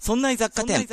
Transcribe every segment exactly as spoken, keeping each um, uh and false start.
そんな雑貨店。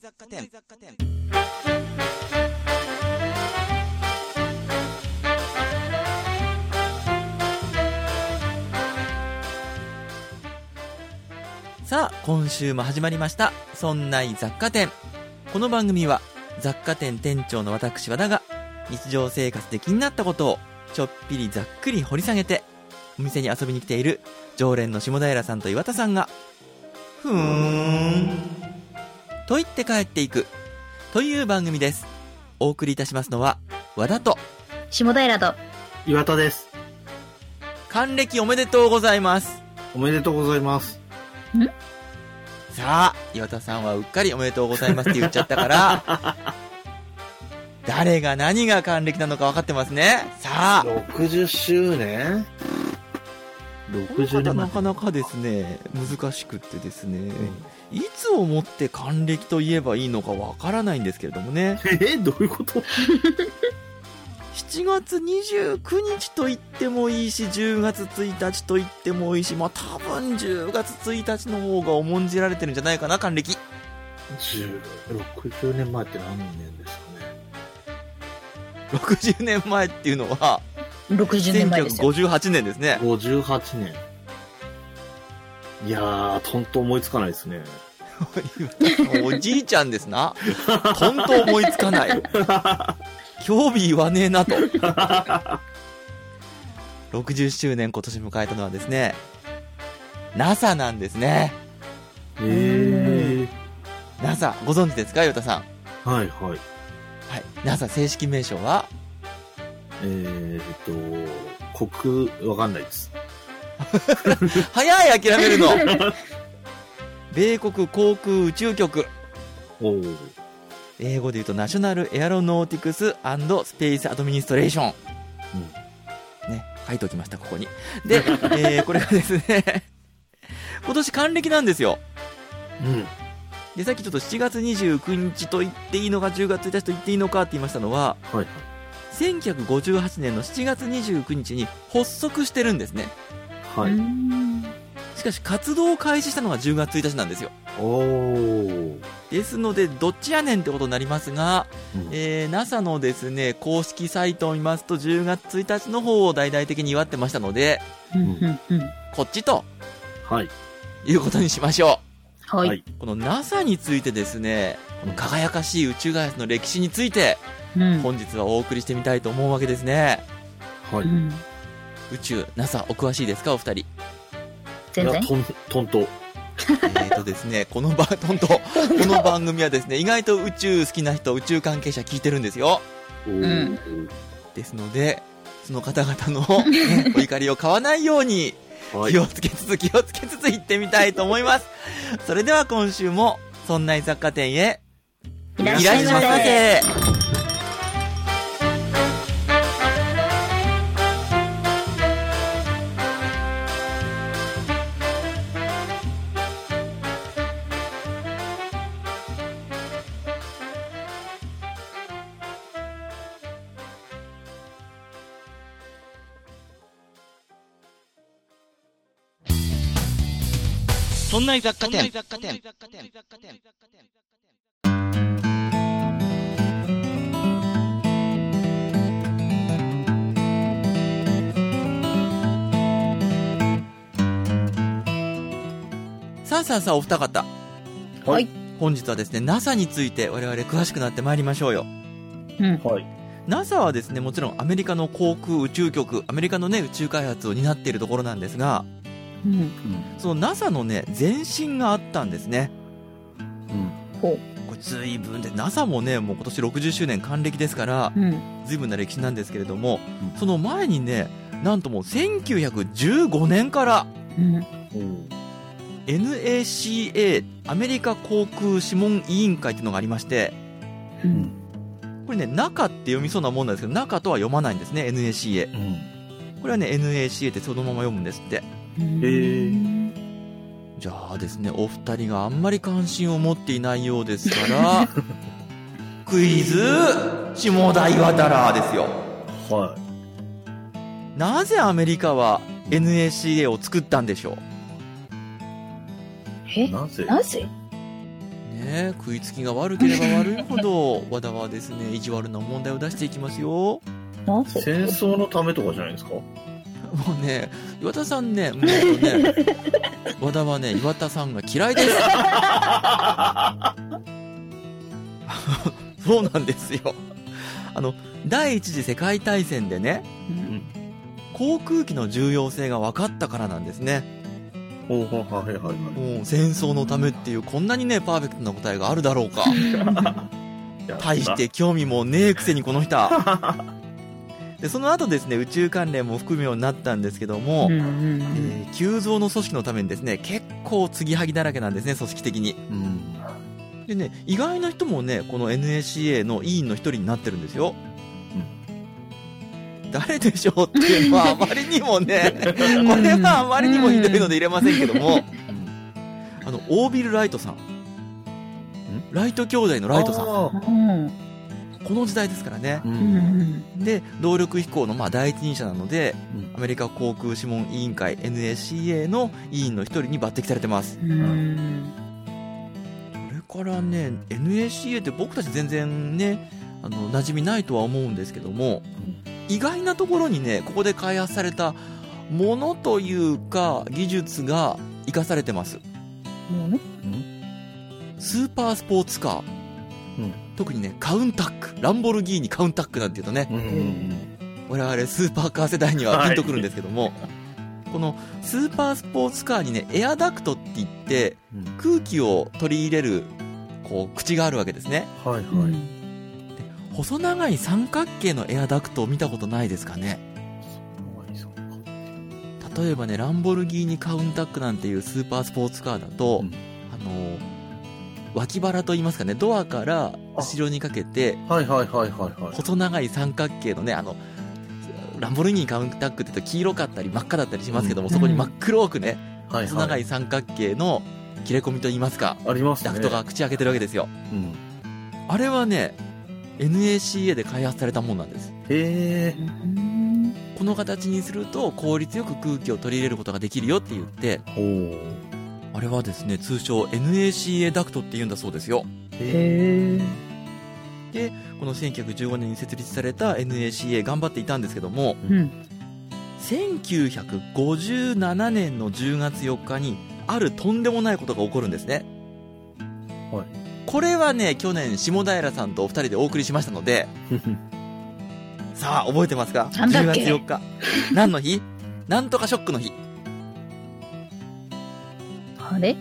さあ、今週も始まりました。そんな雑貨店。この番組は雑貨店店長の私和田が日常生活で気になったことをちょっぴりざっくり掘り下げて、お店に遊びに来ている常連の下平さんと岩田さんがふーんと言って帰っていくという番組です。お送りいたしますのは和田と下平と岩田です。 還暦おめでとうございます。 おめでとうございます。 んさあ、岩田さんはうっかりおめでとうございますって言っちゃったから誰が何が還暦なのか分かってますね。さあ、 ろくじゅっしゅうねんろくじゅうねんまえなかなかですね難しくってですね、うん、いつをもって還暦と言えばいいのかわからないんですけれどもね。 えどういうことしちがつにじゅうくにちと言ってもいいし、じゅうがつついたちと言ってもいいし、まあ多分じゅうがつついたちの方が重んじられてるんじゃないかな、還暦。 ろくじゅうねんまえって何年ですかね。 ろくじゅうねんまえっていうのはろくじゅうねんまえですよ。 せんきゅうひゃくごじゅうはちねんですね。 ごじゅうはちねん。いやー、とんと思いつかないですね。 おじいちゃんですな。とんと思いつかない。興味言わねえなと。ろくじゅっしゅうねん今年迎えたのはですね ナサ なんですね。 へー。 ナサ ご存知ですか、ヨタさん。 はいはい。 はい。ナサ 正式名称はえーっと国わかんないです。 早い、諦めるの。米国航空宇宙局。 おー。 英語で言うとナショナルエアロノーティクス&スペースアドミニストレーション、うん、ね、書いておきました、ここに。で、えー、これがですね今年還暦なんですよ。 うん。 で、さっきちょっとしちがつにじゅうくにちと言っていいのかじゅうがつついたちと言っていいのかって言いましたのは、 はいはい、 せんきゅうひゃくごじゅうはちねんのしちがつにじゅうくにちに発足してるんですね。 はい。 しかし活動を開始したのがじゅうがつついたちなんですよ。 おー。 ですのでどっちやねんってことになりますが、うん、えー、ナサ のですね公式サイトを見ますとじゅうがつついたちの方を大々的に祝ってましたので、うん、こっちと、はい、いうことにしましょう。はい。この ナサ についてですね、この輝かしい宇宙開発の歴史について、うん、本日はお送りしてみたいと思うわけですね。はい。うん、宇宙 ナサ お詳しいですか、お二人。 全然。 トントンと。 えーとですね、この番、トント、この番組はですね、意外と宇宙好きな人、宇宙関係者聞いてるんですよ。うん。ですので、その方々の、ね、お怒りを買わないように、気をつけつつ、気をつけつつ行ってみたいと思います。それでは今週も、そんな雑貨店へ、いらっしゃいませ。そんな雑貨店。さあさあさあ、お二方。はい。本日はですね、ナサ について我々詳しくなってまいりましょうよ。 うん。はい。 ナサ はですね、もちろんアメリカの航空宇宙局、アメリカのね、宇宙開発を担っているところなんですが、うん、その ナサ のね前身があったんですね。うん、これ随分で ナサ もねもう今年ろくじゅっしゅうねん還暦ですから、うん、随分な歴史なんですけれども、うん、その前にねなんともうせんきゅうひゃくじゅうごねんから、うん、エヌエーシーエー アメリカ航空諮問委員会っていうのがありまして、うん、これね中って読みそうなもんなんですけど中とは読まないんですね エヌエーシーエー、うん、これはね エヌエーシーエー ってそのまま読むんですって。へー。じゃあですねお二人があんまり関心を持っていないようですからクイズ下田岩田らですよ。はい。なぜアメリカは エヌエーシーエー を作ったんでしょう。 えなぜなぜね、食いつきが悪ければ悪いほど和田はですね意地悪な問題を出していきますよ。 戦争のためとかじゃないですか。もうね、岩田さんね、もうね和田はね岩田さんが嫌いですそうなんですよ。あの第一次世界大戦でね、うん、航空機の重要性が分かったからなんですね。 おはいはいはい、 もう戦争のためっていうこんなにねパーフェクトな答えがあるだろうか大して興味もねえくせにこの人でその後ですね宇宙関連も含むようになったんですけども、うんうんうん、えー、急増の組織のためにですね結構継ぎはぎだらけなんですね組織的に、うん、でね意外な人もねこの エヌエーシーエー の委員の一人になってるんですよ。誰でしょうっていうのはあまりにもねこれはあまりにもひどいので入れませんけども、あのオービル・ライトさん、ライト兄弟のライトさん、この時代ですからね、うん、で動力飛行のまあ第一人者なので、うん、アメリカ航空諮問委員会 エヌエーシーエー の委員の一人に抜擢されてます。うん、これからね エヌエーシーエー って僕たち全然ねあの馴染みないとは思うんですけども、意外なところにねここで開発されたものというか技術が生かされてます。うん、スーパースポーツカー、うん、特にねカウンタック、ランボルギーニカウンタックなんていうとね、うんうんうん、我々スーパーカー世代にはピンとくるんですけども、はい、このスーパースポーツカーにねエアダクトって言って、うん、空気を取り入れるこう口があるわけですね。はいはい、細長い三角形のエアダクトを見たことないですかね。例えばねランボルギーニカウンタックなんていうスーパースポーツカーだと、うん、あの脇腹といいますかねドアから後ろにかけて細長い三角形のねあのランボルギーニカウンタックって言うと黄色かったり真っ赤だったりしますけども、うん、そこに真っ黒くね、うん、細長い三角形の切れ込みといいますか、 ありますね、 ダクトが口開けてるわけですよ、うん、あれはねエヌエーシーエー で開発されたものなんです。へー。この形にすると効率よく空気を取り入れることができるよって言って、あれはですね通称 エヌエーシーエー ダクトって言うんだそうですよ。へー。でこのせんきゅうひゃくじゅうごねんに設立された エヌエーシーエー 頑張っていたんですけども、うん、せんきゅうひゃくごじゅうななねんのじゅうがつよっかにあるとんでもないことが起こるんですね。はい。これはね去年下平さんとお二人でお送りしましたのでさあ覚えてますか？じゅうがつよっか何の日？なんとかショックの日。 あれ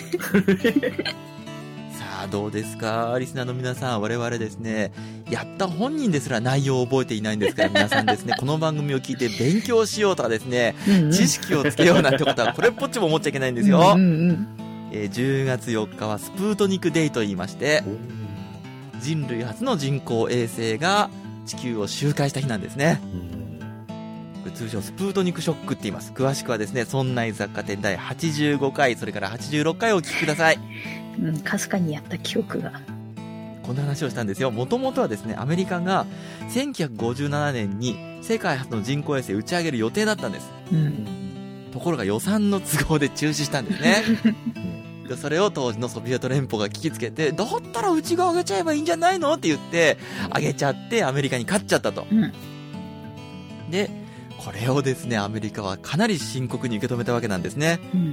さあどうですかリスナーの皆さん。我々ですねやった本人ですら内容を覚えていないんですから、皆さんですねこの番組を聞いて勉強しようとかですねうん、うん、知識をつけようなんてことはこれっぽっちも思っちゃいけないんですよ。うんうんうんえー、じゅうがつよっかはスプートニクデイと言いまして、人類初の人工衛星が地球を周回した日なんですね。これ通称スプートニクショックって言います。詳しくはですねそんな雑貨店第はちじゅうごかいそれからはちじゅうろっかいをお聞きください。 うんかすかにやった記憶が。 こんな話をしたんですよ。もともとはですねアメリカがせんきゅうひゃくごじゅうななねんに世界初の人工衛星を打ち上げる予定だったんです、うん、ところが予算の都合で中止したんですねでそれを当時のソビエト連邦が聞きつけて、だったらうちが上げちゃえばいいんじゃないのって言って上げちゃってアメリカに勝っちゃったと、うん、でこれをですねアメリカはかなり深刻に受け止めたわけなんですね、うんうん、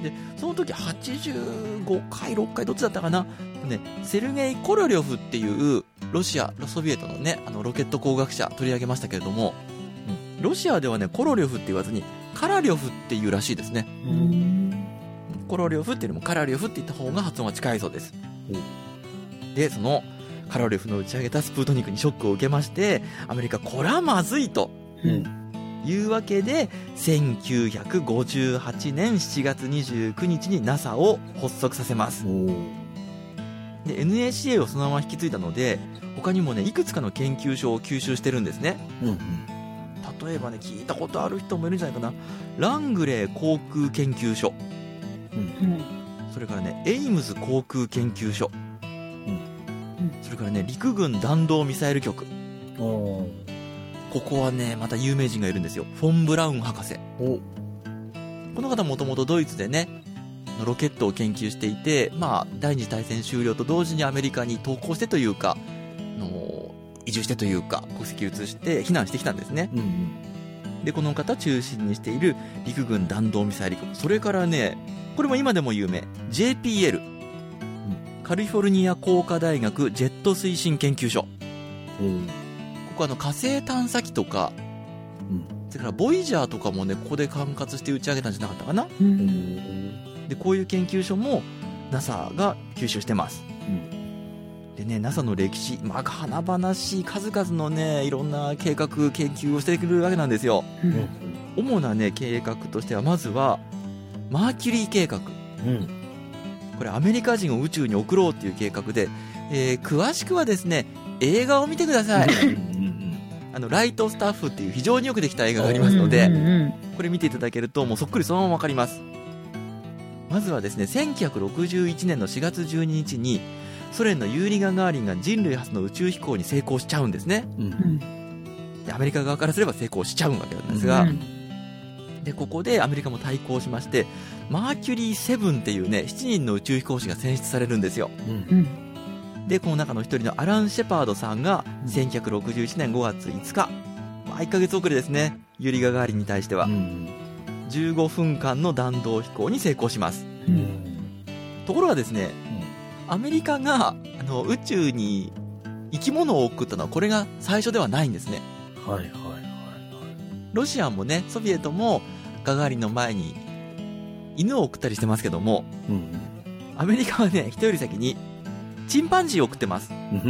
でその時はちじゅうごかいろっかいどっちだったかな、ね、セルゲイ・コロリョフっていうロシアソビエトのねあのロケット工学者取り上げましたけれども、うん、ロシアではねコロリョフって言わずにカラリョフっていうらしいですね。うんコロリョフっていうよりもカラリョフって言った方が発音が近いそうです。でそのカラリョフの打ち上げたスプートニクにショックを受けまして、アメリカこらまずいと、うん、いうわけでせんきゅうひゃくごじゅうはちねんしちがつにじゅうくにちに ナサ を発足させます。で エヌエーシーエー をそのまま引き継いだので他にもねいくつかの研究所を吸収してるんですね、うんうん、例えばね聞いたことある人もいるんじゃないかな、ラングレー航空研究所、うん、それからねエイムズ航空研究所、うん、それからね陸軍弾道ミサイル局、ここはねまた有名人がいるんですよ。フォン・ブラウン博士。おこの方もともとドイツでねロケットを研究していて、まあ、第二次大戦終了と同時にアメリカに投降してというか、の移住してというか、国籍を移して避難してきたんですね。うんうん、で、この方中心にしている陸軍弾道ミサイル局、それからね、これも今でも有名、ジェイピーエル、うん、カリフォルニア工科大学ジェット推進研究所。うん、ここはあの火星探査機とか、うん、それからボイジャーとかもね、ここで管轄して打ち上げたんじゃなかったかな。うん、で、こういう研究所も ナサ が吸収してます。うん、でね、ナサ の歴史、まあ、華々しい数々のね、いろんな計画、研究をしてくるわけなんですよ。うん、主なね、計画としては、まずは、マーキュリー計画。うん、これ、アメリカ人を宇宙に送ろうっていう計画で、えー、詳しくはですね、映画を見てください。あの、ライトスタッフっていう非常によくできた映画がありますので、これ見ていただけると、もうそっくりそのままわかります。まずはですね、せんきゅうひゃくろくじゅういちねんのしがつじゅうににちに、ソ連のユーリ・ガガーリンが人類初の宇宙飛行に成功しちゃうんですね。うん、でアメリカ側からすれば成功しちゃうわけなんですが、うん、でここでアメリカも対抗しまして、マーキュリーセブンっていうね、しちにんの宇宙飛行士が選出されるんですよ。うん、でこの中の一人のアラン・シェパードさんがせんきゅうひゃくろくじゅういちねんごがついつか、まあ、いっかげつ遅れですね、ユーリ・ガガーリンに対しては、うん、じゅうごふんかんの弾道飛行に成功します。うん、ところがですね、アメリカがあの宇宙に生き物を送ったのはこれが最初ではないんですね。はいはいはいはい。ロシアもね、ソビエトもガガーリンの前に犬を送ったりしてますけども、うん、アメリカはね、人より先にチンパンジーを送ってます。うん、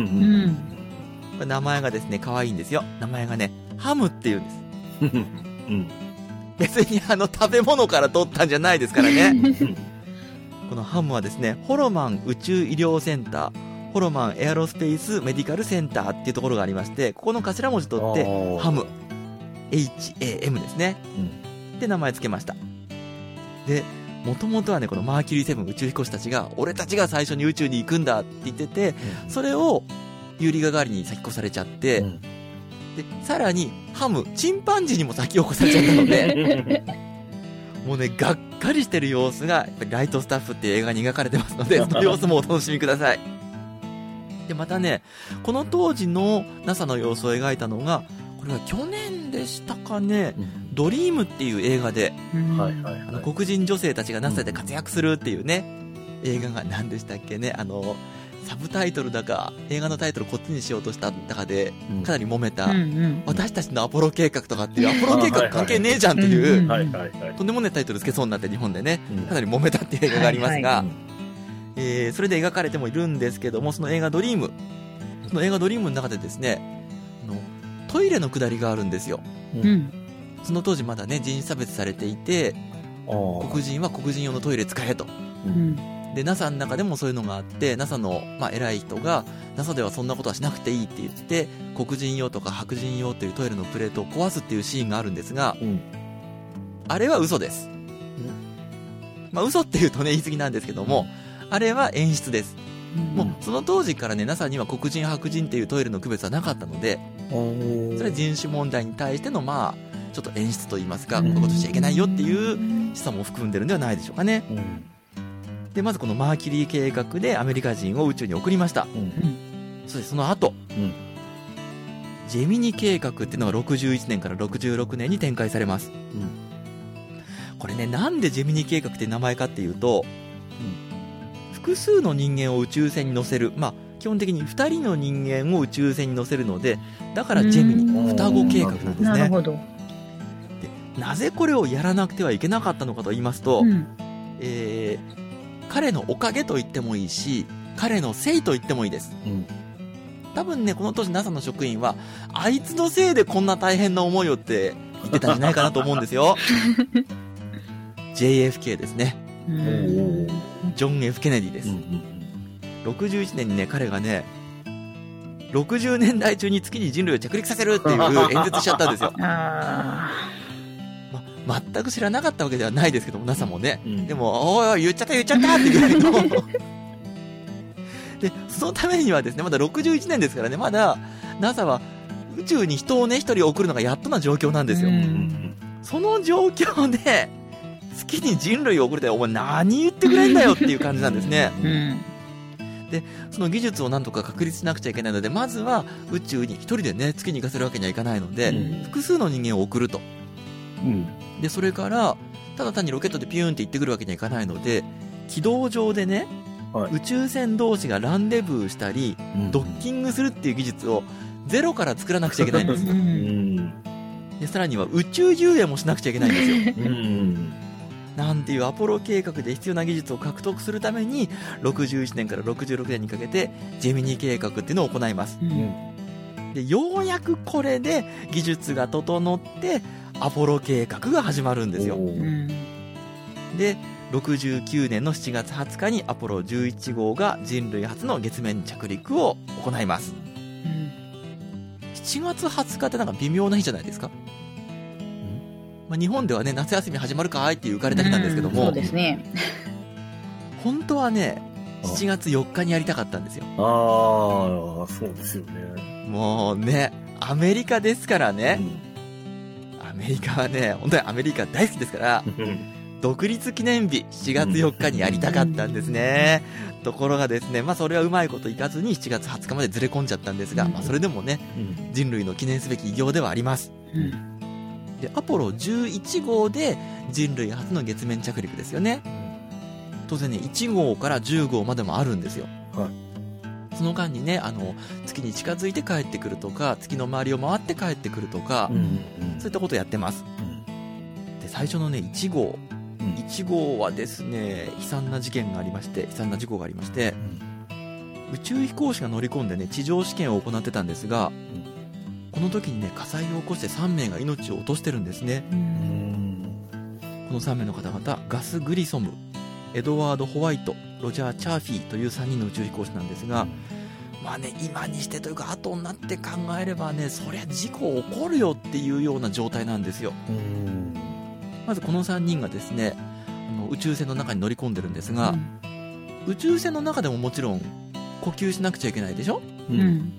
これ名前がですね、可愛いんですよ。名前がね、ハムっていうんです。うん、別にあの食べ物から取ったんじゃないですからね。このハムはですね、ホロマン宇宙医療センター、ホロマンエアロスペースメディカルセンターっていうところがありまして、ここの頭文字取ってハム エイチエーエム ですね、うん、って名前つけました。でもともとはね、このマーキュリーセブン宇宙飛行士たちが、俺たちが最初に宇宙に行くんだって言ってて、うん、それをユーリ・ガガーリンに先越されちゃって、うん、でさらにハムチンパンジーにも先を越されちゃったのでもうね、がっかりしてる様子がやっぱりライトスタッフっていう映画に描かれてますので、その様子もお楽しみください。でまたね、この当時の ナサ の様子を描いたのが、これは去年でしたかね、うん、ドリームっていう映画で、うん、あの黒人女性たちが ナサ で活躍するっていうね、うん、映画が何でしたっけね、あのサブタイトルだか映画のタイトルこっちにしようとしただかでかなり揉めた、うんうん、私たちのアポロ計画とかっていう、アポロ計画関係ねえじゃんっていうとんでもないタイトルつけそうになって日本でね、かなり揉めたっていう映画がありますが、はいはい、えー、それで描かれてもいるんですけども、その映画ドリーム、その映画ドリームの中でですね、あのトイレの下りがあるんですよ、うん、その当時まだね、人種差別されていて、黒人は黒人用のトイレ使えと、うん、で ナサ の中でもそういうのがあって、 ナサ の、まあ、偉い人が ナサ ではそんなことはしなくていいって言って、黒人用とか白人用というトイレのプレートを壊すっていうシーンがあるんですが、うん、あれは嘘です、うん、まあ、嘘っていうとね言い過ぎなんですけども、あれは演出です、うん、もうその当時からね ナサ には黒人白人っていうトイレの区別はなかったので、それは人種問題に対してのまあちょっと演出といいますか、こんなことしちゃいけないよっていう示唆も含んでるんではないでしょうかね、うん、でまずこのマーキュリー計画でアメリカ人を宇宙に送りました、うん、そしてその後、うん、ジェミニ計画っていうのがろくじゅういちねんからろくじゅうろくねんに展開されます、うん、これね、なんでジェミニ計画って名前かっていうと、うん、複数の人間を宇宙船に乗せる、まあ基本的にふたりの人間を宇宙船に乗せるので、だからジェミニ、双子計画なんですね。なるほど。でなぜこれをやらなくてはいけなかったのかと言いますと、うん、えー、彼のおかげと言ってもいいし、彼のせいと言ってもいいです、うん、多分ね、この当時 ナサ の職員はあいつのせいでこんな大変な思いをって言ってたんじゃないかなと思うんですよジェイエフケー ですね、うん、ジョン・ F ・ケネディです、うんうん、ろくじゅういちねんにね、彼がねろくじゅうねんだい中に月に人類を着陸させるっていう演説しちゃったんですよあ、ま、全く知らなかったわけではないですけども ナサ もね、うん、でもおいおい言っちゃった言っちゃったってぐらいのでそのためにはですね、まだろくじゅういちねんですからね、まだ ナサ は宇宙に人をね一人送るのがやっとな状況なんですよ、うん、その状況で月に人類を送るってお前何言ってくれんだよっていう感じなんですね、うん、でその技術をなんとか確立しなくちゃいけないので、まずは宇宙に一人でね月に行かせるわけにはいかないので、うん、複数の人間を送ると、うん、でそれからただ単にロケットでピューンって行ってくるわけにはいかないので、軌道上でね、はい、宇宙船同士がランデブーしたり、うん、ドッキングするっていう技術をゼロから作らなくちゃいけないんですよ、うん、でさらには宇宙遊泳もしなくちゃいけないんですよ、うん、なんていうアポロ計画で必要な技術を獲得するためにろくじゅういちねんからろくじゅうろくねんにかけてジェミニ計画っていうのを行います、うん、でようやくこれで技術が整ってアポロ計画が始まるんですよ、うん、でろくじゅうきゅうねんのしちがつはつかにアポロじゅういち号が人類初の月面着陸を行います、うん、しちがつはつかってなんか微妙な日じゃないですか、まあ、日本ではね夏休み始まるかーいっていう浮かれた日なんですけども、 そうですね本当はねしちがつよっかにやりたかったんですよ。 ああそうですよね。 もうねアメリカですからね、うん、アメリカはね本当にアメリカ大好きですから独立記念日しちがつよっかにやりたかったんですね、うん、ところがですね、まあ、それはうまいこといかずにしちがつはつかまでずれ込んじゃったんですが、まあ、それでもね、うん、人類の記念すべき偉業ではあります、うん、でアポロじゅういち号で人類初の月面着陸ですよね。当然ねいち号からじゅう号までもあるんですよ、はい、その間にねあの月に近づいて帰ってくるとか月の周りを回って帰ってくるとか、うんうん、そういったことをやってます、うん、で最初のねいち号いち号はですね悲惨な事件がありまして悲惨な事故がありまして、うん、宇宙飛行士が乗り込んでね地上試験を行ってたんですが、うん、この時にね火災を起こしてさんめいが命を落としてるんですね、うん、このさんめいの方々ガス・グリソム、エドワード・ホワイト、ロジャー・チャーフィーというさんにんの宇宙飛行士なんですが、まあね今にしてというか後になって考えればねそりゃ事故起こるよっていうような状態なんですよ。うん、まずこのさんにんがですねあの宇宙船の中に乗り込んでるんですが、うん、宇宙船の中でももちろん呼吸しなくちゃいけないでしょ、うん、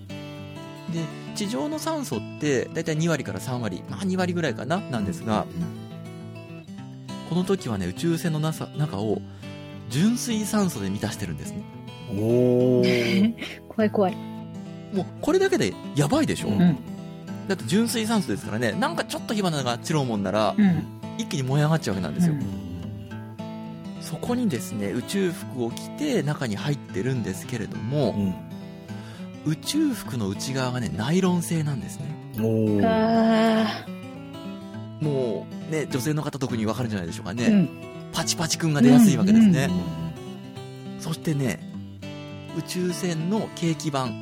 で地上の酸素ってだいたいにわりからさんわり、まあにわりぐらいかななんですが、この時はね宇宙船の中を純粋酸素で満たしてるんですね。 おー怖い怖い。 もうこれだけでやばいでしょ、うん、だって純粋酸素ですからね、なんかちょっと火花が散ろうもんなら、うん、一気に燃え上がっちゃうわけなんですよ、うん、そこにですね宇宙服を着て中に入ってるんですけれども、うん、宇宙服の内側がねナイロン製なんですね。おーもうね女性の方特に分かるんじゃないでしょうかね、うん、パチパチくんが出やすいわけですね、うんうん、そしてね宇宙船の計器板、うん、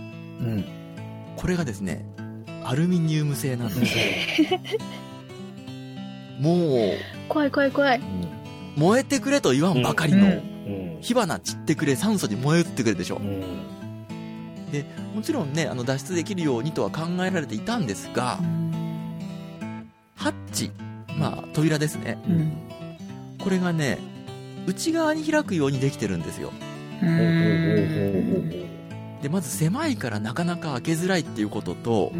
これがですねアルミニウム製なんですよもう怖い怖い怖い、 燃えてくれと言わんばかりの、うん、火花散ってくれ酸素に燃え移ってくれでしょ、うん、でもちろんねあの脱出できるようにとは考えられていたんですが、うん、ハッチ、まあ扉ですね、うん、これがね内側に開くようにできてるんですよ。うーんでまず狭いからなかなか開けづらいっていうことと、うん、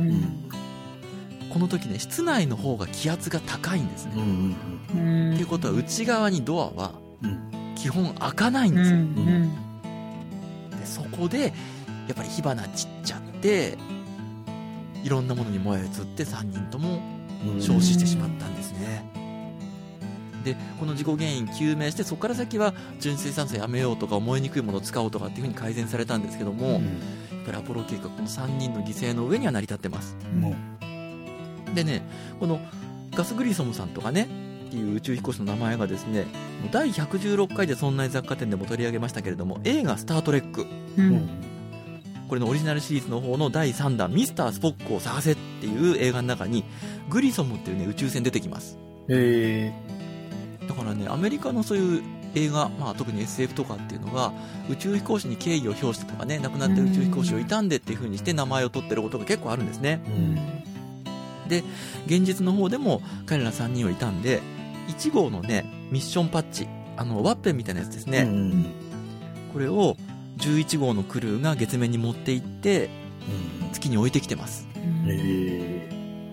この時ね室内の方が気圧が高いんですね、うんうん、っていうことは内側にドアは基本開かないんですよ、うんうん、でそこでやっぱり火花散っちゃっていろんなものに燃え移ってさんにんとも焼死してしまったんですね。でこの事故原因究明してそこから先は純粋酸素やめようとか燃えにくいものを使おうとかっていう風に改善されたんですけども、うん、やっぱりアポロ計画このさんにんの犠牲の上には成り立ってます、うん、でねこのガス・グリソムさんとかねっていう宇宙飛行士の名前がですねだいひゃくじゅうろっかいでそんな雑貨店でも取り上げましたけれども映画スタートレック、うん、これのオリジナルシリーズの方のだいさんだんミスター・スポックを探せっていう映画の中にグリソムっていうね宇宙船出てきます。へーだからねアメリカのそういう映画、まあ、特に エスエフ とかっていうのが宇宙飛行士に敬意を表してとかね亡くなってる宇宙飛行士を悼んでっていう風にして名前を取ってることが結構あるんですね、うん、で現実の方でも彼らさんにんを悼んでいち号のねミッションパッチあのワッペンみたいなやつですね、うん、これをじゅういち号のクルーが月面に持って行って月に置いてきてます、うん、だから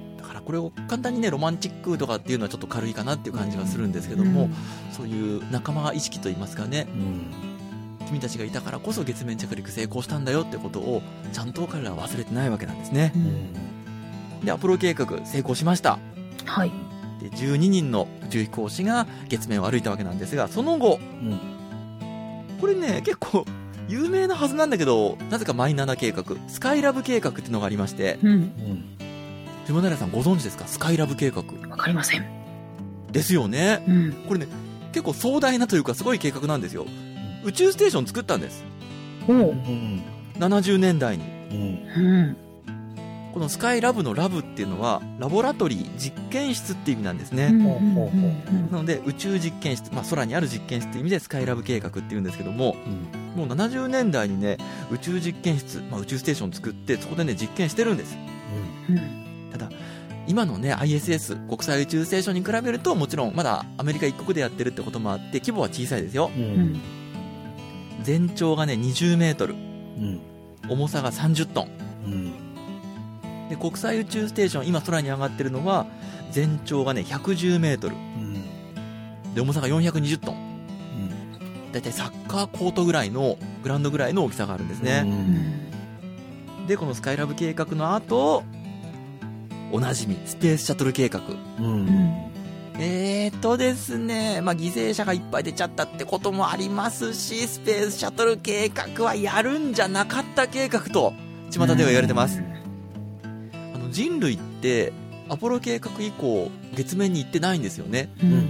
これを簡単にねロマンチックとかっていうのはちょっと軽いかなっていう感じはするんですけども、うん、そういう仲間意識といいますかね、うん、君たちがいたからこそ月面着陸成功したんだよってことをちゃんと彼らは忘れてないわけなんですね、うん、でアポロ計画成功しました。 はい。 でじゅうににんの宇宙飛行士が月面を歩いたわけなんですが、その後、うん、これね結構有名なはずなんだけどなぜかマイナーな計画、スカイラブ計画っていうのがありまして、うん、島平さんご存知ですか？スカイラブ計画。 わかりません。 ですよね、うん、これね結構壮大なというかすごい計画なんですよ。宇宙ステーション作ったんです、うん、ななじゅうねんだいに、うん、このスカイラブのラブっていうのはラボラトリー、実験室っていう意味なんですね、うん、なので宇宙実験室、まあ、空にある実験室っていう意味でスカイラブ計画っていうんですけども、うん、もうななじゅうねんだいにね宇宙実験室、まあ、宇宙ステーション作ってそこでね実験してるんです、うん、ただ今のね アイエスエス 国際宇宙ステーションに比べるともちろんまだアメリカ一国でやってるってこともあって規模は小さいですよ、うん、全長がねにじゅうメートル、うん、重さがさんじゅっトン、うん、で国際宇宙ステーション今空に上がってるのは全長がねひゃくじゅうメートル、うん、で重さがよんひゃくにじゅっトン、うん、だいたいサッカーコートぐらいのグラウンドぐらいの大きさがあるんですね、うん、でこのスカイラブ計画の後おなじみスペースシャトル計画、うん、えーとですね、まあ、犠牲者がいっぱい出ちゃったってこともありますし、スペースシャトル計画はやるんじゃなかった計画と巷では言われてます、うん、あの人類ってアポロ計画以降月面に行ってないんですよね、うんうんうん、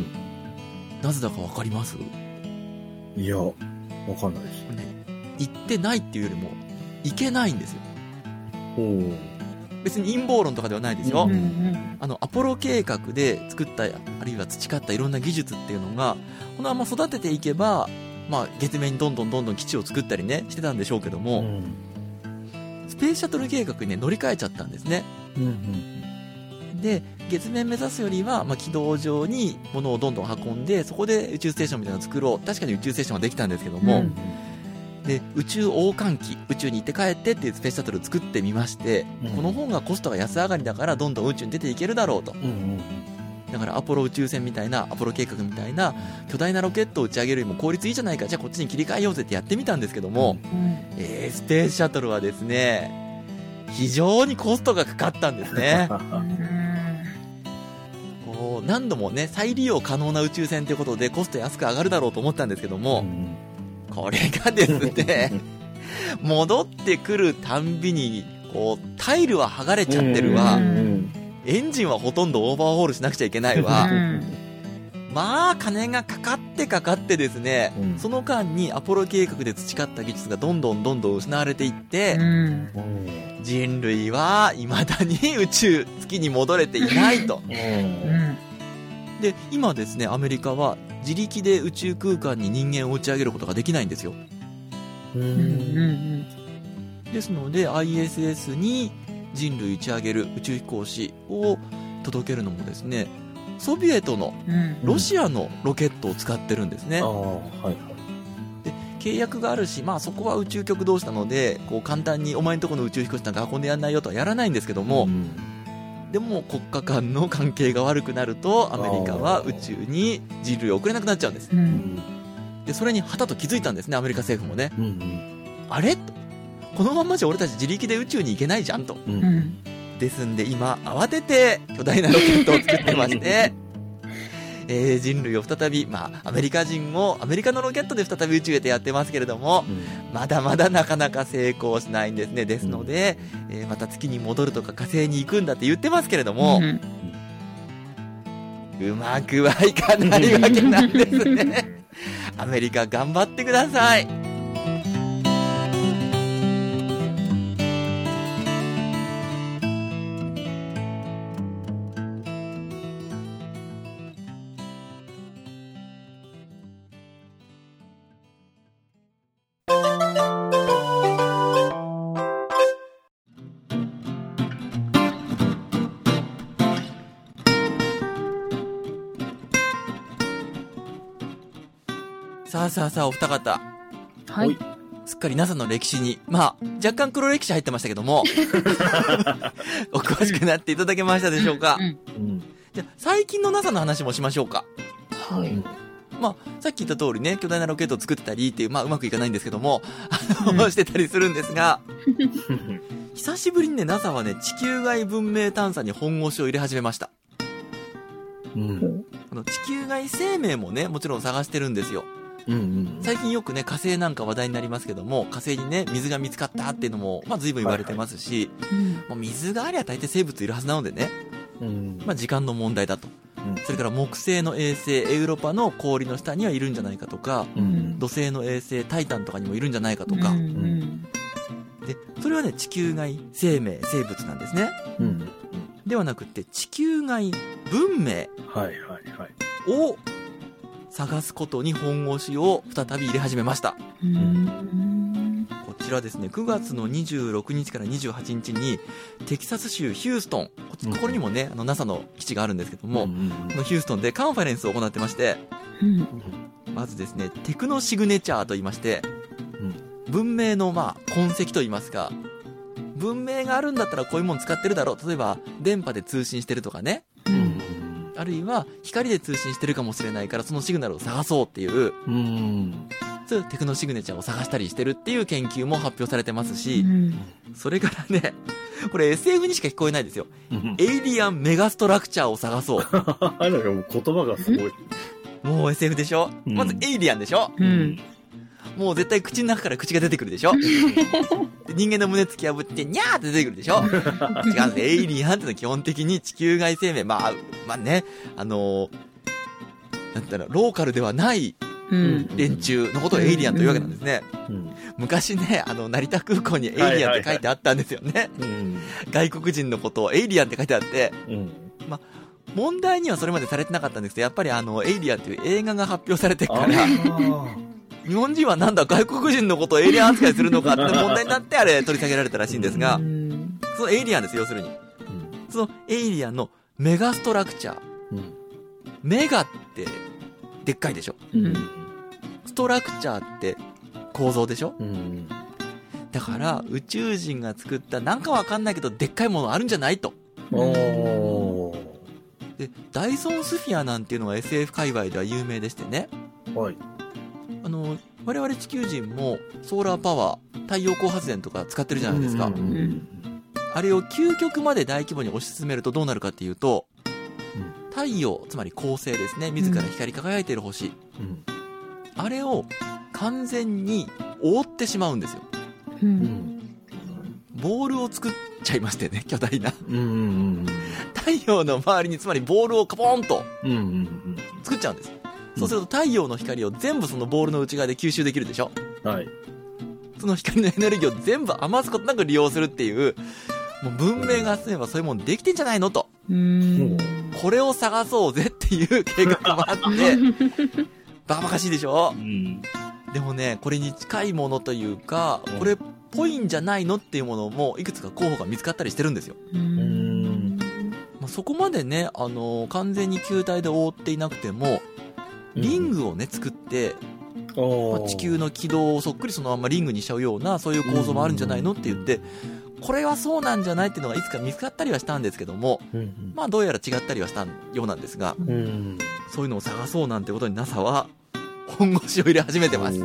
なぜだか分かります？ いや、分かんないです、 ね、行ってないっていうよりも行けないんですよ。ほう、別に陰謀論とかではないですよ、うんうん、あのアポロ計画で作ったあるいは培ったいろんな技術っていうのがこのまま育てていけば、まあ、月面にどんどんどんどん基地を作ったりねしてたんでしょうけども、うん、スペースシャトル計画にね乗り換えちゃったんですね、うんうん、で月面目指すよりは、まあ、軌道上に物をどんどん運んでそこで宇宙ステーションみたいなのを作ろう。確かに宇宙ステーションはできたんですけども、うんで宇宙王冠機、宇宙に行って帰ってっていうスペースシャトルを作ってみまして、うん、この方がコストが安上がりだからどんどん宇宙に出ていけるだろうと、うんうん、だからアポロ宇宙船みたいなアポロ計画みたいな巨大なロケットを打ち上げるよりも効率いいじゃないか、じゃあこっちに切り替えようぜってやってみたんですけども、うん、えー、スペースシャトルはですね非常にコストがかかったんですねこう何度もね再利用可能な宇宙船ということでコスト安く上がるだろうと思ったんですけども、うんこれがですね戻ってくるたんびにこうタイルは剥がれちゃってるわ、エンジンはほとんどオーバーホールしなくちゃいけないわまあ金がかかってかかってですね、うん、その間にアポロ計画で培った技術がどんどんどんどん失われていって、うん、人類は未だに宇宙月に戻れていないと、うん、で今ですねアメリカは自力で宇宙空間に人間を打ち上げることができないんですよ。うんうんうん、ですので アイエスエス に人類打ち上げる宇宙飛行士を届けるのもですねソビエトのロシアのロケットを使ってるんですね、うんうんあはいはい、で契約があるし、まあ、そこは宇宙局同士なのでこう簡単にお前んとこの宇宙飛行士なんか運んでやんないよとはやらないんですけども、うんでも国家間の関係が悪くなるとアメリカは宇宙に人類を送れなくなっちゃうんです、うん、でそれにはたと気づいたんですねアメリカ政府もね、うんうん、あれとこのままじゃ俺たち自力で宇宙に行けないじゃんと、うん、ですんで今慌てて巨大なロケットを作ってましてえー、人類を再び、まあ、アメリカ人もアメリカのロケットで再び宇宙へとやってますけれども、うん、まだまだなかなか成功しないんですね。ですので、うんえー、また月に戻るとか火星に行くんだって言ってますけれども、うん、うまくはいかないわけなんですねアメリカ頑張ってください。さあさあさあお二方、 はい、 すっかり ナサ の歴史に、まあ、若干黒歴史入ってましたけども、お詳しくなっていただけましたでしょうか。うん、じゃあ、最近の ナサ の話もしましょうか。 はい。 まあ、さっき言った通りね、巨大なロケットを作ってたりっていう、まあ、うまくいかないんですけども、あの、うん、してたりするんですが、久しぶりにね、ナサ はね、地球外文明探査に本腰を入れ始めました。うん。この地球外生命もね、もちろん探してるんですよ。うんうん、最近よくね、火星なんか話題になりますけども、火星にね、水が見つかったっていうのも、まあ、随分言われてますし、はいはい、もう水がありゃ大抵生物いるはずなのでね、うん、まあ、時間の問題だと。それから木星の衛星エウロパの氷の下にはいるんじゃないかとか、うん、土星の衛星タイタンとかにもいるんじゃないかとか、うん、でそれはね地球外生命生物なんですね、うん、ではなくて地球外文明を探すことに本腰を再び入れ始めました、うん、こちらですねくがつのにじゅうろくにちからにじゅうはちにちにテキサス州ヒューストン、ここにもねあの ナサ の基地があるんですけども、うん、このヒューストンでカンファレンスを行ってまして、うん、まずですねテクノシグネチャーと言いまして、うん、文明のまあ痕跡と言いますか、文明があるんだったらこういうもの使ってるだろう、例えば電波で通信してるとかね、うん、あるいは光で通信してるかもしれないからそのシグナルを探そうっていう、うん、そういうテクノシグネチャーを探したりしてるっていう研究も発表されてますし、うん、それからねこれ エスエフ にしか聞こえないですよ、うん、エイリアンメガストラクチャーを探そうなんかもう言葉がすごいもう エスエフ でしょ、うん、まずエイリアンでしょ、うん、もう絶対口の中から口が出てくるでしょ人間の胸突き破ってニャーって出てくるでしょ違うんです。エイリアンってのは基本的に地球外生命、まあまあねあのー、なんていうのローカルではない連中のことをエイリアンというわけなんですね、うんうん、昔ねあの成田空港にエイリアンって書いてあったんですよね、はいはいはい、外国人のことをエイリアンって書いてあって、うん、まあ問題にはそれまでされてなかったんですけど、やっぱりあのエイリアンという映画が発表されてから日本人はなんだ外国人のことをエイリアン扱いするのかって問題になってあれ取り下げられたらしいんですが、そのエイリアンですよ要するに、そのエイリアンのメガストラクチャー、メガってでっかいでしょ、うん、ストラクチャーって構造でしょ、うん、だから宇宙人が作ったなんかわかんないけどでっかいものあるんじゃないと。おでダイソンスフィアなんていうのが エスエフ 界隈では有名でしてね、はい、あの我々地球人もソーラーパワー太陽光発電とか使ってるじゃないですか、うんうんうん、あれを究極まで大規模に推し進めるとどうなるかっていうと、太陽つまり恒星ですね、自ら光り輝いている星、うん、あれを完全に覆ってしまうんですよ、うん、ボールを作っちゃいましてね巨大な、うんうんうん、太陽の周りにつまりボールをカポーンと作っちゃうんです、うんうん、そうすると太陽の光を全部そのボールの内側で吸収できるでしょ、はい、その光のエネルギーを全部余すことなく利用するっていうもう文明が進めばそういうもんできてんじゃないのと、うーんこれを探そうぜっていう計画もあってバカバカしいでしょ、うん、でもねこれに近いものというかこれっぽいんじゃないのっていうものもいくつか候補が見つかったりしてるんですよ。うーん、まあ、そこまでね、あのー、完全に球体で覆っていなくてもリングをね作って、まあ、地球の軌道をそっくりそのままリングにしちゃうようなそういう構造もあるんじゃないのって言ってこれはそうなんじゃないっていうのがいつか見つかったりはしたんですけども、うんうん、まあどうやら違ったりはしたようなんですが、うん、そういうのを探そうなんてことに ナサ は本腰を入れ始めてます。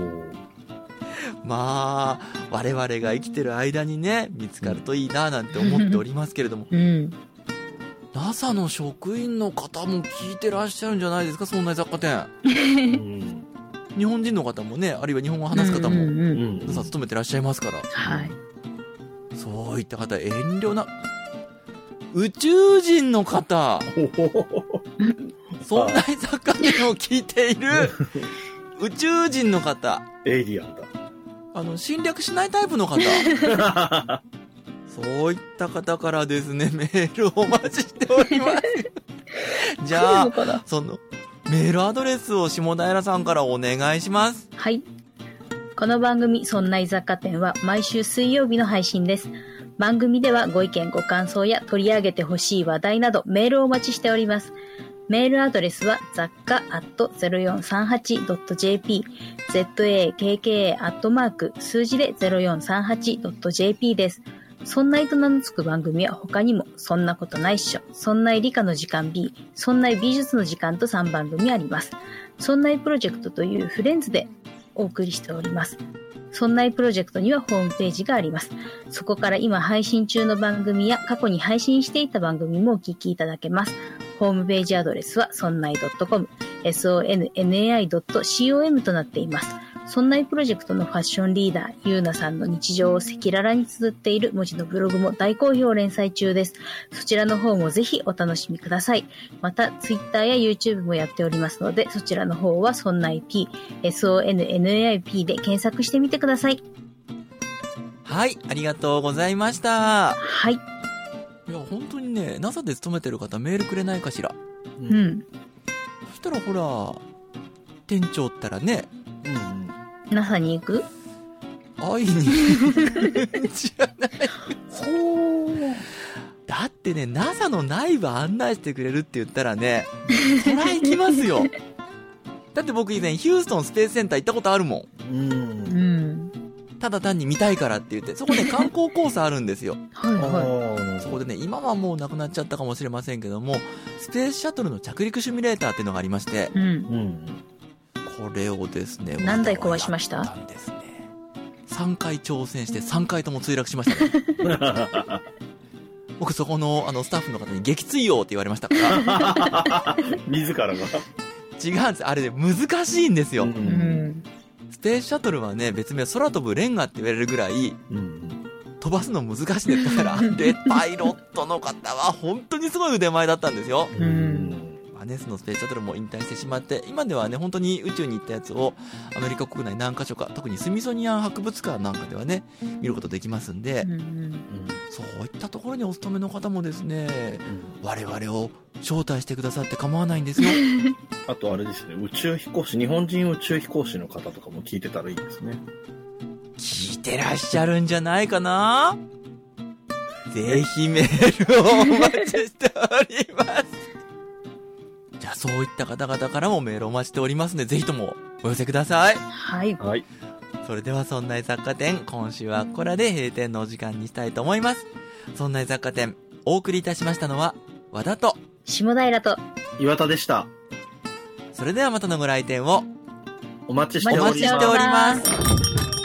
まあ我々が生きてる間にね見つかるといいななんて思っておりますけれども、うん、ナサ の職員の方も聞いてらっしゃるんじゃないですか、そんな雑貨店、うん、日本人の方もねあるいは日本語を話す方も ナサ 勤めてらっしゃいますから、はい、そういった方遠慮な宇宙人の方そんな雑貨店を聞いている宇宙人の方エイリアンだあの侵略しないタイプの方そういった方からですねメールをお待ちしておりますじゃあそのメールアドレスを下平さんからお願いします。 はい、この番組そんな雑貨店は毎週水曜日の配信です。番組ではご意見ご感想や取り上げてほしい話題などメールをお待ちしております。 メールアドレスは雑貨アットゼロよんさんはちドットジェーピー、ザッカアットマーク数字で ゼロよんさんはちドットジェーピー です。そんないと名の付く番組は他にも、そんなことないっしょ、そんない理科の時間 B、そんない美術の時間とさんばん組あります。そんないプロジェクトというフレンズでお送りしております。そんないプロジェクトにはホームページがあります。そこから今配信中の番組や過去に配信していた番組もお聞きいただけます。ホームページアドレスはそんない .com、ソンナイ ドットコム となっています。そんないプロジェクトのファッションリーダー、ゆうなさんの日常を赤裸々に綴っている文字のブログも大好評連載中です。そちらの方もぜひお楽しみください。また、Twitter や YouTube もやっておりますので、そちらの方はそんない P、ソンナイ ピー で検索してみてください。 はい、ありがとうございました。 はい。いや、本当にね、ナサ で勤めてる方メールくれないかしら。 うん。うん、 そしたらほら、店長ったらね、 うん。 ナサ に行く？ 会いに行くんじゃない。 ほー。 だってね、ナサ の内部案内してくれるって言ったらね、そら行きますよ。だって僕以前ヒューストンスペースセンター行ったことあるもん。 うん。 うん。 ただ単に見たいからって言って、そこね、観光コースあるんですよ。 はいはい。 そこでね、今はもうなくなっちゃったかもしれませんけども、スペースシャトルの着陸シミュレーターっていうのがありまして、 うん。うん。 これをですね、 何台壊しました？ やったんですね。さんかい挑戦してさんかいとも墜落しましたね。僕そこのあのスタッフの方に撃墜よって言われましたから。 自らが。 違うんです。あれね、難しいんですよ。うん、スペースシャトルはね、別名空飛ぶレンガって言われるぐらい、うん、飛ばすの難しいですから、で、パイロットの方は本当にすごい腕前だったんですよ。うんまあね、そのスペースシャトルも引退してしまって、今ではね、本当に宇宙に行ったやつをアメリカ国内何カ所か、特にスミソニアン博物館なんかではね、見ることできますんで、うんうん、そういったところにお勤めの方もですね、うん、我々を招待してくださって構わないんですよ。 あとあれですね、宇宙飛行士、日本人宇宙飛行士の方とかも聞いてたらいいですね。 聞いてらっしゃるんじゃないかな。ぜひメールをお待ちしております。じゃあそういった方々からもメールをお待ちしておりますので、ぜひともお寄せください。 はい。 はい。 それではそんない雑貨店、今週はここらで閉店のお時間にしたいと思います。そんない雑貨店、お送りいたしましたのは和田と下平と岩田でした。 それではまたのご来店をお待ちしております。 お待ちしております。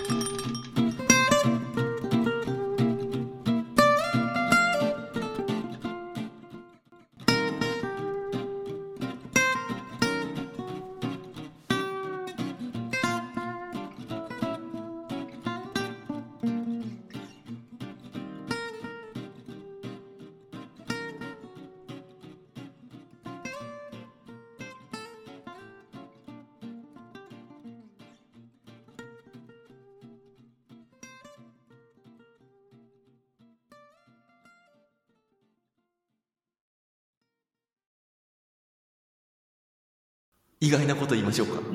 意外なこと言いましょうか。うん、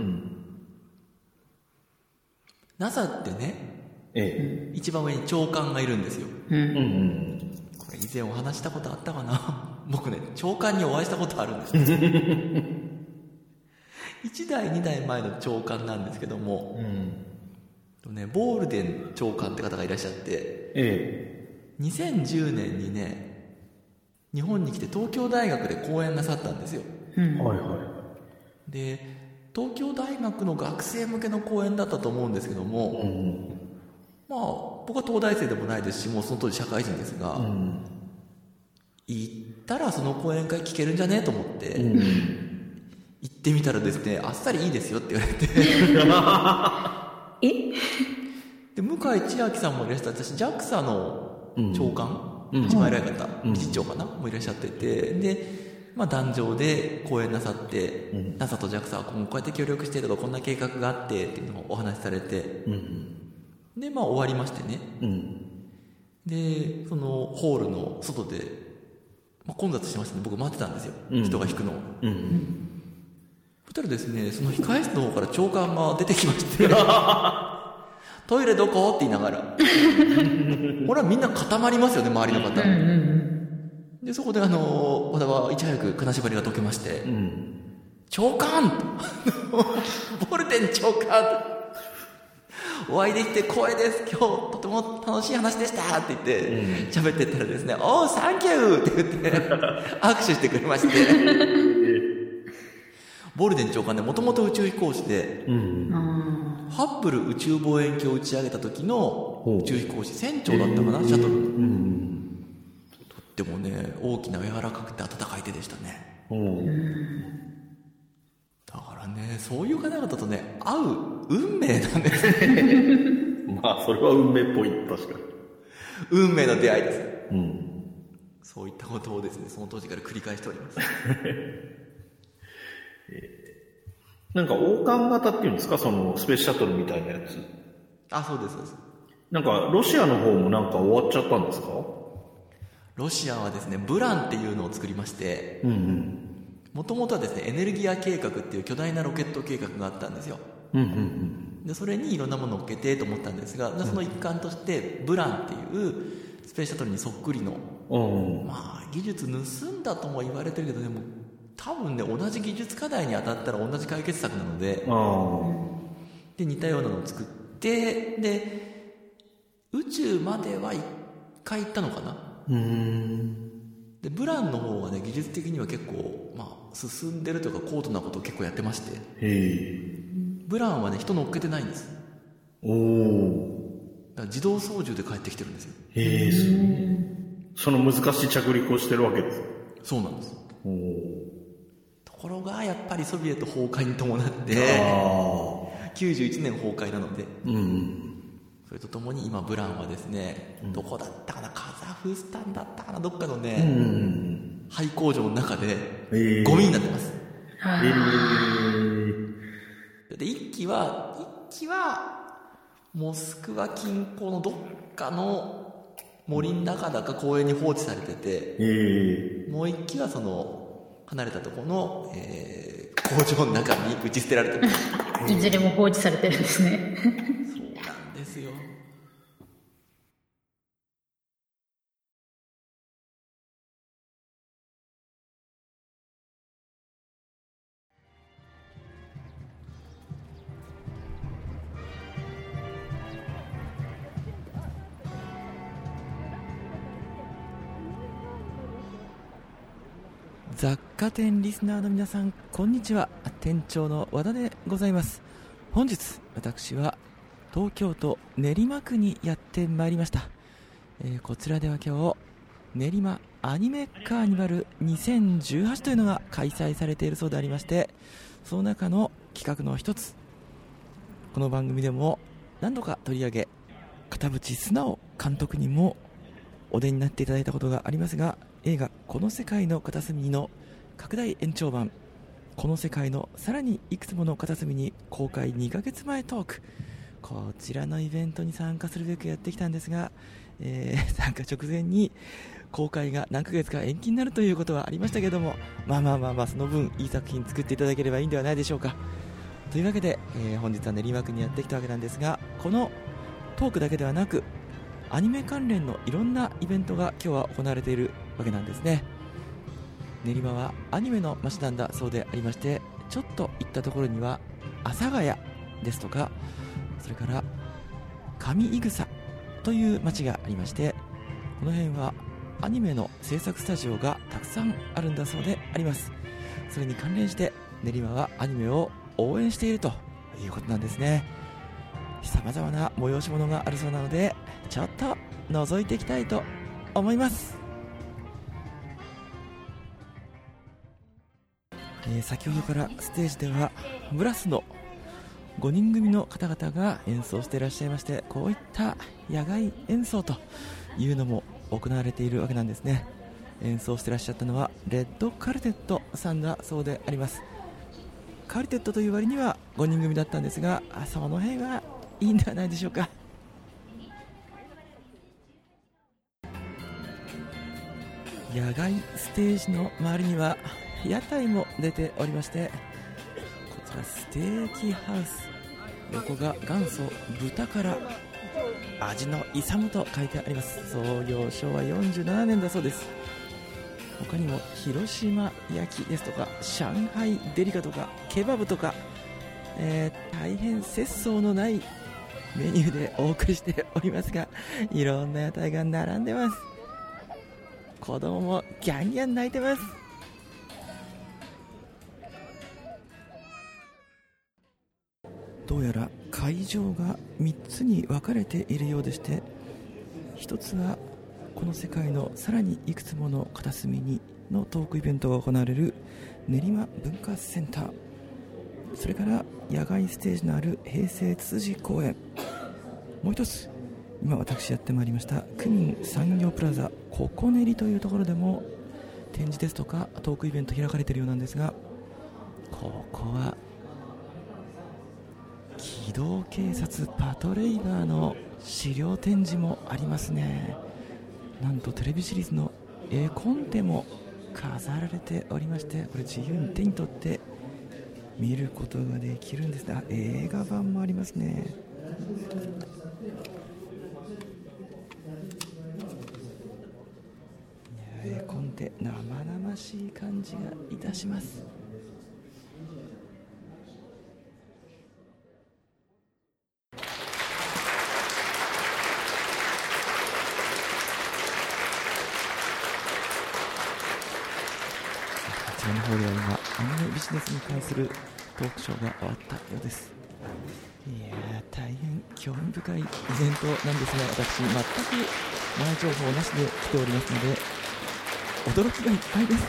ナサ ってね、ええ、一番上に長官がいるんですよ。うんうん、これ以前お話したことあったかな。僕ね、長官にお会いしたことあるんですよ。いちだいにだいまえの長官なんですけども、うんね、ボールデン長官って方がいらっしゃって、ええ、にせんじゅうねんにね、日本に来て東京大学で講演なさったんですよ。うん、はいはい。で、東京大学の学生向けの講演だったと思うんですけども、うん、まあ僕は東大生でもないですし、もうその当時社会人ですが、うん、行ったらその講演会聞けるんじゃねえと思って、うん、行ってみたらですね、あっさりいいですよって言われてえで、向井千秋さんもいらっしゃって、私 ジャクサ の長官、うん、一番偉い方、理事長かな、もいらっしゃってて、でまあ、壇上で講演なさって、うん、ナサ と ジャクサ は今後こうやって協力してとか、こんな計画があってっていうのをお話しされて、うん、でまあ終わりましてね、うん、でそのホールの外で、まあ、混雑してましたね。僕待ってたんですよ、うん、人が引くのを、うんうん、そしたらですね、その控室の方から長官が出てきましてトイレどこって言いながらほらみんな固まりますよね、周りの方、うんうんうん、 でそこであの和田はいち早く金縛りが解けまして、うん、長官ボルテン長官お会いできて光栄です、今日とても楽しい話でしたって言って喋、うん、ってったらですね、おーサンキューって言って握手してくれましてボルテン長官ね、もともと宇宙飛行士で、うん、ハッブル宇宙望遠鏡を打ち上げた時の宇宙飛行士船長だったかな、シャトルの、うん、とってもね大きな柔らかくて温かい手でしたね。だからね、そういう方々とね会う運命なんですねまあそれは運命っぽい、確かに運命の出会いです、うん、そういったことをですねその当時から繰り返しておりますえー、なんか王冠型っていうんですか、そのスペースシャトルみたいなやつ。 あ、そうですそうです。 なんかロシアの方もなんか終わっちゃったんですか？ ロシアはですねブランっていうのを作りまして、うんうん、もともとはですねエネルギア計画っていう巨大なロケット計画があったんですよ、うんうんうん、でそれにいろんなものを乗っけてと思ったんですが、その一環としてブランっていうスペースシャトルにそっくりの、うん、まあ技術盗んだとも言われてるけど、でも多分ね同じ技術課題に当たったら同じ解決策なので、で似たようなのを作って、で宇宙までは一回行ったのかな。うーんでブランの方はね技術的には結構、まあ、進んでるというか高度なことを結構やってまして、へブランはね人乗っけてないんです。おお。だから自動操縦で帰ってきてるんですよ。へえ。 その難しい着陸をしてるわけです。 そうなんです。おお。ところがやっぱりソビエト崩壊に伴ってきゅうじゅういちねん崩壊なので、うん、それとともに今ブランはですね、うん、どこだったかな、カザフスタンだったかな、どっかのね、うん、廃工場の中でゴミになってます、えー、で一機は一機はモスクワ近郊のどっかの森の中だか公園に放置されてて、えー、もう一機はその離れたところの、えー、工場の中に打ち捨てられてるいずれも放置されてるんですねそうなんですよ。雑貨店リスナーの皆さん、こんにちは。店長の和田でございます。本日私は東京都練馬区にやってまいりました、えー、こちらでは今日練馬アニメカーニバルにせんじゅうはちというのが開催されているそうでありまして、その中の企画の一つ、この番組でも何度か取り上げ、片渕素直監督にもお出になっていただいたことがありますが、映画この世界の片隅にの拡大延長版、この世界のさらにいくつもの片隅に公開にかげつまえトーク、こちらのイベントに参加するべくやってきたんですが、えー、参加直前に公開が何ヶ月か延期になるということはありましたけども、まあまあまあまあその分いい作品作っていただければいいんではないでしょうか。というわけで、えー、本日は練馬区にやってきたわけなんですが、このトークだけではなくアニメ関連のいろんなイベントが今日は行われているわけなんですね。練馬はアニメの街なんだそうでありまして、ちょっと行ったところには阿佐ヶ谷ですとか、それから上井草という街がありまして、この辺はアニメの制作スタジオがたくさんあるんだそうであります。それに関連して練馬はアニメを応援しているということなんですね。さまざまな催し物があるそうなので、ちょっと覗いていきたいと思います。えー、先ほどからステージではブラスのごにん組の方々が演奏していらっしゃいまして、こういった野外演奏というのも行われているわけなんですね。演奏していらっしゃったのはレッドカルテットさんだそうであります。カルテットという割にはごにん組だったんですが、その辺はいいんではないでしょうか。野外ステージの周りには屋台も出ておりまして、こちらステーキハウス、横が元祖豚から味の勇と書いてあります。創業昭和よんじゅうななねんだそうです。 他にも広島焼きですとか上海デリカとかケバブとか、えー、大変節操のないメニューでお送りしておりますが、いろんな屋台が並んでます。子供もギャンギャン泣いてます。どうやら会場がみっつに分かれているようでして、ひとつはこの世界のさらにいくつもの片隅にのトークイベントが行われる練馬文化センター、それから野外ステージのある平成つつじ公園、もう一つ今私やってまいりました区民産業プラザここ練りというところでも展示ですとかトークイベント開かれているようなんですが、ここは機動警察パトレイバーの資料展示もありますね。なんとテレビシリーズの絵コンテも飾られておりまして、これ自由に手に取って見ることができるんですね。あ、映画版もありますね。いや、絵コンテ生々しい感じがいたします。こちらの方では今アニメビジネスに関するトークショーが終わったようです。いやー、大変興味深いイベントなんですが、私全く前情報なしで来ておりますので驚きがいっぱいです。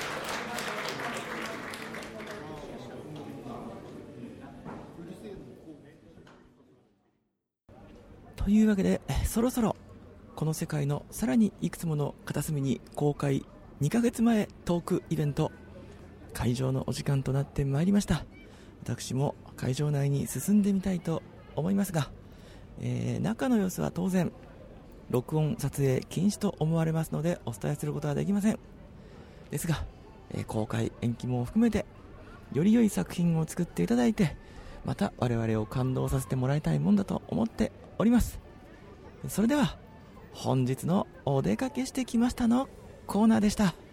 というわけで、そろそろこの世界のさらにいくつもの片隅に公開にかげつまえトークイベント会場のお時間となってまいりました。私も会場内に進んでみたいと思いますが、えー、中の様子は当然録音撮影禁止と思われますのでお伝えすることはできません。ですが、えー、公開延期も含めてより良い作品を作っていただいて、また我々を感動させてもらいたいもんだと思っております。それでは本日のお出かけしてきましたのコーナーでした。